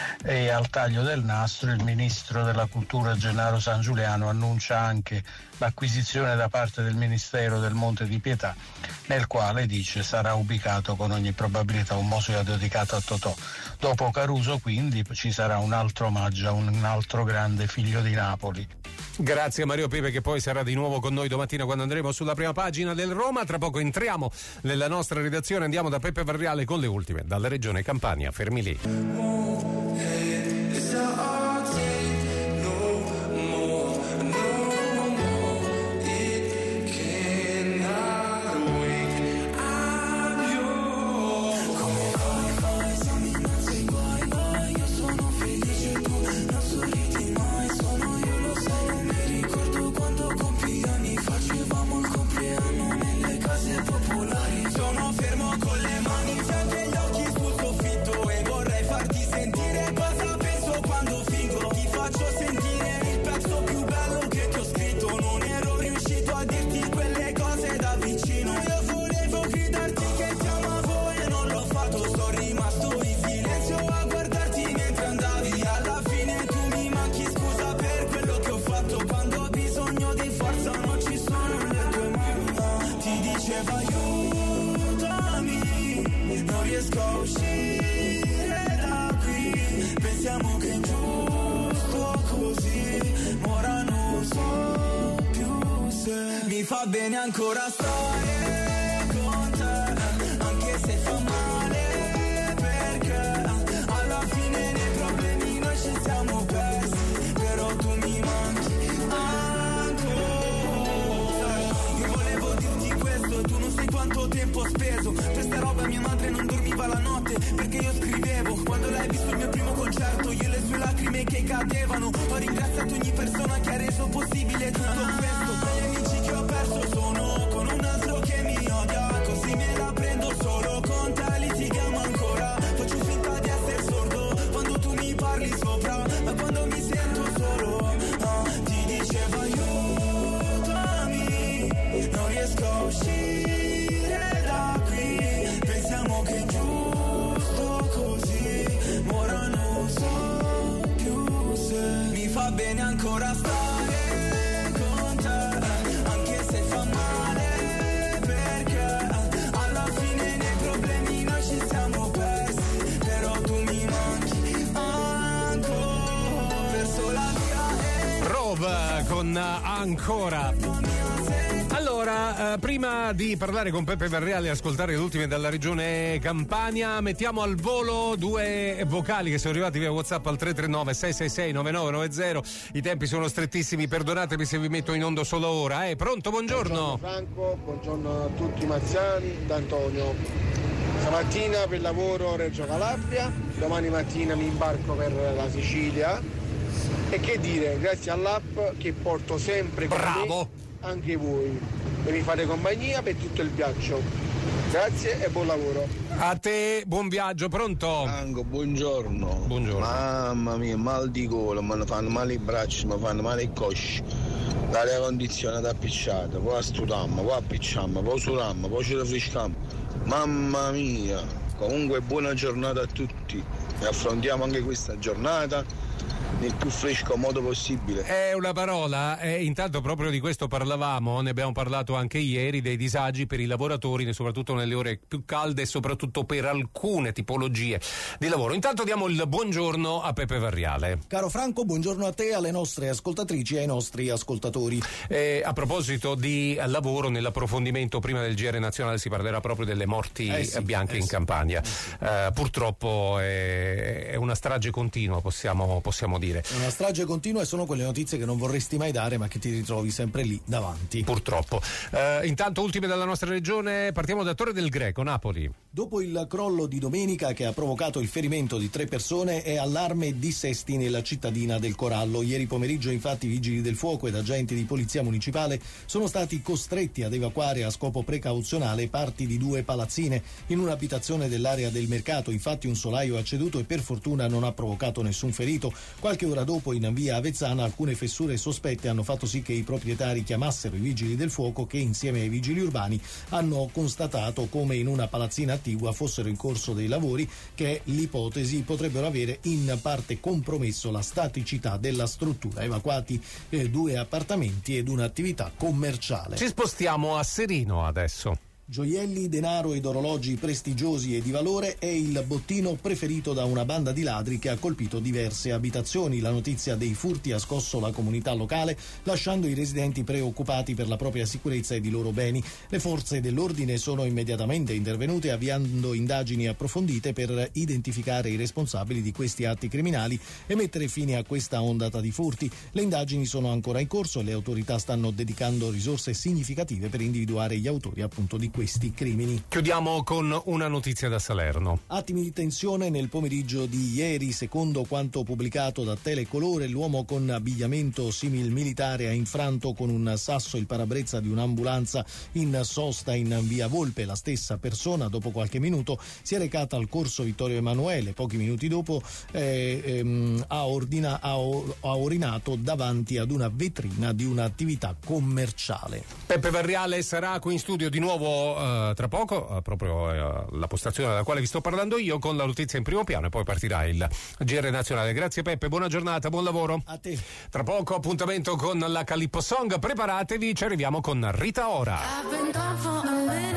Speaker 2: E al taglio del nastro il ministro della Cultura Gennaro San Giuliano annuncia anche l'acquisizione da parte del Ministero del Monte di Pietà, nel quale dice sarà ubicato con ogni probabilità un museo dedicato a Totò. Dopo Caruso quindi ci sarà un altro omaggio a un altro grande figlio di Napoli.
Speaker 1: Grazie Mario Pepe, che poi sarà di nuovo con noi domattina quando andremo sulla prima pagina del Roma. Tra poco entriamo nella nostra redazione, andiamo da Peppe Varriale con le ultime dalla regione Campania. Fermi lì.
Speaker 4: diceva aiutami, non riesco a uscire da qui, pensiamo che è giusto così, ma ora non so più se mi fa bene ancora stare con te, anche se fa male, perché alla fine nei problemi noi ci siamo persi, però tu mi manchi ancora. Io volevo dirti questo, tu non sai quanto tempo ho speso per sta roba, mia madre non dormiva la notte perché io scrivevo, quando lei ha visto il mio primo concerto, io e le sue lacrime che cadevano, ho ringraziato ogni persona che ha reso possibile tutto questo, gli amici che ho perso sono con un altro che mi odia, così me la prendo solo con te, litighiamo ancora, faccio finta di essere sordo quando tu mi parli sopra, ma quando mi sento solo ti dicevo aiutami, non riesco a uscire da qui, pensiamo che è giusto così, ma ora non so più se mi fa bene ancora stare con te, anche se fa male, perché alla fine nei problemi noi ci siamo persi, però tu mi manchi ancora, perso la via e
Speaker 1: Rove con Ancora. Allora, prima di parlare con Peppe Verriale e ascoltare le ultime dalla regione Campania, mettiamo al volo due vocali che sono arrivati via WhatsApp al 339-666-9990. I tempi sono strettissimi, perdonatemi se vi metto in onda solo ora. Pronto, buongiorno.
Speaker 3: Franco, buongiorno a tutti i marziani, da Antonio. Stamattina per lavoro Reggio Calabria, domani mattina mi imbarco per la Sicilia. E che dire, grazie all'app che porto sempre con me, anche voi, e mi fate compagnia per tutto il viaggio. Grazie e buon lavoro.
Speaker 1: A te, buon viaggio. Pronto?
Speaker 2: Franco, buongiorno. Mamma mia, mal di gola, mi fanno male i bracci, mi fanno male i cosci. L'aria condizionata appicciata, poi studiamo, poi appicciamo, poi sudiamo, poi ci rifresciamo. Mamma mia. Comunque buona giornata a tutti e affrontiamo anche questa giornata nel più fresco modo possibile.
Speaker 1: È una parola, intanto proprio di questo parlavamo, ne abbiamo parlato anche ieri, dei disagi per i lavoratori, soprattutto nelle ore più calde e soprattutto per alcune tipologie di lavoro. Intanto diamo il buongiorno a Peppe Verriale.
Speaker 22: Caro Franco, buongiorno a te, alle nostre ascoltatrici e ai nostri ascoltatori.
Speaker 1: A proposito di lavoro, nell'approfondimento prima del GR nazionale si parlerà proprio delle morti bianche in Campania. Purtroppo è una strage continua, possiamo dire.
Speaker 22: Una strage continua e sono quelle notizie che non vorresti mai dare ma che ti ritrovi sempre lì davanti.
Speaker 1: Purtroppo. Intanto ultime dalla nostra regione, partiamo da Torre del Greco, Napoli.
Speaker 22: Dopo il crollo di domenica che ha provocato il ferimento di 3 persone, è allarme e dissesti nella cittadina del Corallo. Ieri pomeriggio infatti vigili del fuoco ed agenti di polizia municipale sono stati costretti ad evacuare a scopo precauzionale parti di 2 palazzine. In un'abitazione dell'area del mercato infatti un solaio ha ceduto e per fortuna non ha provocato nessun ferito. Qualche ora dopo in via Avezzana alcune fessure sospette hanno fatto sì che i proprietari chiamassero i vigili del fuoco che insieme ai vigili urbani hanno constatato come in una palazzina attigua fossero in corso dei lavori che l'ipotesi potrebbero avere in parte compromesso la staticità della struttura. Evacuati 2 appartamenti ed un'attività commerciale.
Speaker 1: Ci spostiamo a Serino adesso.
Speaker 22: Gioielli, denaro ed orologi prestigiosi e di valore è il bottino preferito da una banda di ladri che ha colpito diverse abitazioni. La notizia dei furti ha scosso la comunità locale, lasciando i residenti preoccupati per la propria sicurezza ed i loro beni. Le forze dell'ordine sono immediatamente intervenute avviando indagini approfondite per identificare i responsabili di questi atti criminali e mettere fine a questa ondata di furti. Le indagini sono ancora in corso e le autorità stanno dedicando risorse significative per individuare gli autori appunto di questi crimini.
Speaker 1: Chiudiamo con una notizia da Salerno.
Speaker 22: Attimi di tensione nel pomeriggio di ieri. Secondo quanto pubblicato da Telecolore, l'uomo con abbigliamento simil militare ha infranto con un sasso il parabrezza di un'ambulanza in sosta in via Volpe. La stessa persona dopo qualche minuto si è recata al corso Vittorio Emanuele. Pochi minuti dopo ha urinato davanti ad una vetrina di un'attività commerciale.
Speaker 1: Peppe Verriale sarà qui in studio di nuovo tra poco, proprio la postazione dalla quale vi sto parlando io, con la notizia in primo piano, e poi partirà il GR nazionale. Grazie Peppe, buona giornata, buon lavoro.
Speaker 22: A te.
Speaker 1: Tra poco appuntamento con la Calippo Song, preparatevi, ci arriviamo con Rita Ora.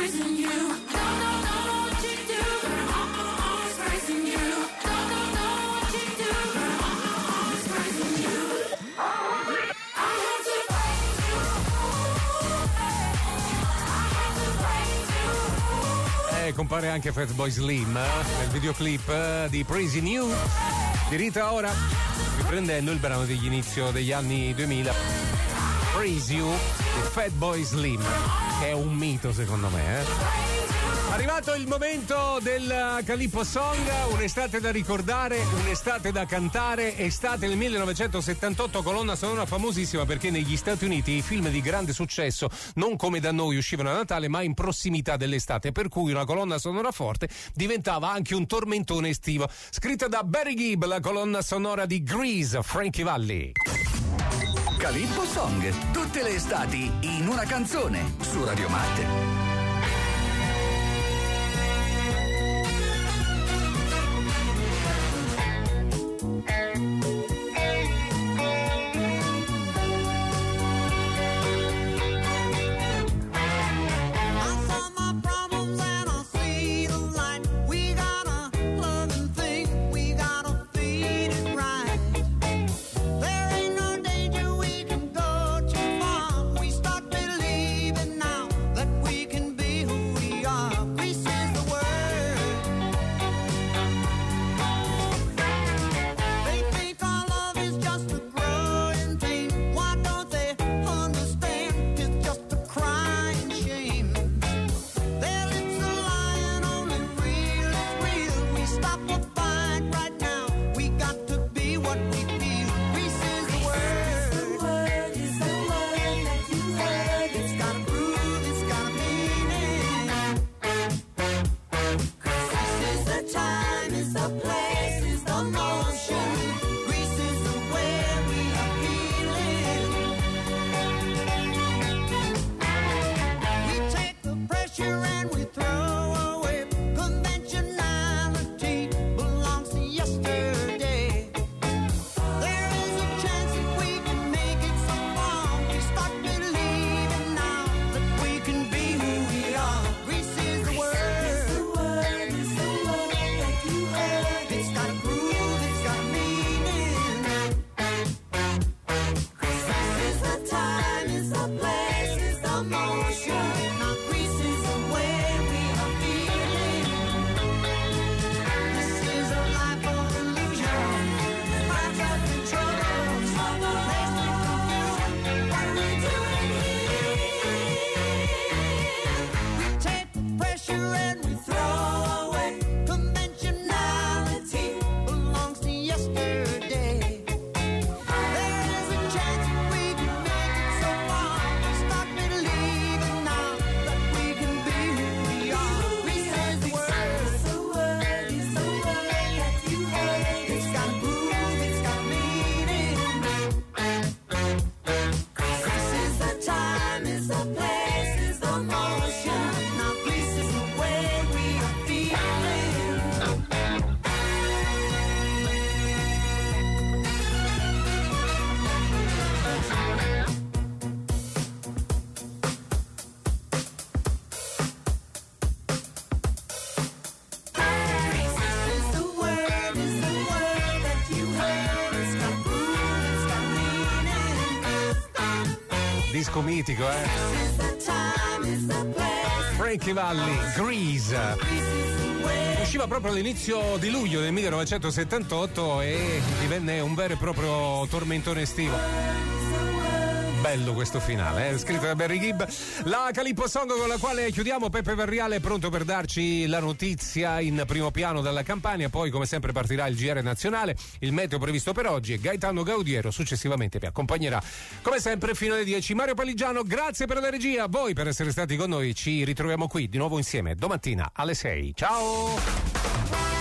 Speaker 21: praising you. Don't know what you do, but I'm always praising you. Don't know what you do, but I'm always praising you. I have to praise you. I have to praise you.
Speaker 1: Compare anche Fatboy Slim nel videoclip di Praising You di Rita Ora, riprendendo il brano degli inizio degli anni 2000, Praise You di Fatboy Slim, che è un mito secondo me. Arrivato il momento del Calippo Song, un'estate da ricordare, un'estate da cantare, estate del 1978, colonna sonora famosissima perché negli Stati Uniti i film di grande successo, non come da noi uscivano a Natale, ma in prossimità dell'estate, per cui una colonna sonora forte diventava anche un tormentone estivo. Scritta da Barry Gibb, la colonna sonora di Grease, Frankie Valli.
Speaker 6: Calippo Song, tutte le estati in una canzone, su Radio Marte.
Speaker 1: Disco mitico, Frankie Valli, Grease. Usciva proprio all'inizio di luglio del 1978 e divenne un vero e proprio tormentone estivo. Bello questo finale, scritto da Barry Gibb. La Calippo Song con la quale chiudiamo. Peppe Verriale è pronto per darci la notizia in primo piano dalla Campania, poi come sempre partirà il GR nazionale, il meteo previsto per oggi e Gaetano Gaudiero successivamente vi accompagnerà come sempre fino alle 10. Mario Paligiano, grazie per la regia, a voi per essere stati con noi, ci ritroviamo qui di nuovo insieme domattina alle 6. Ciao!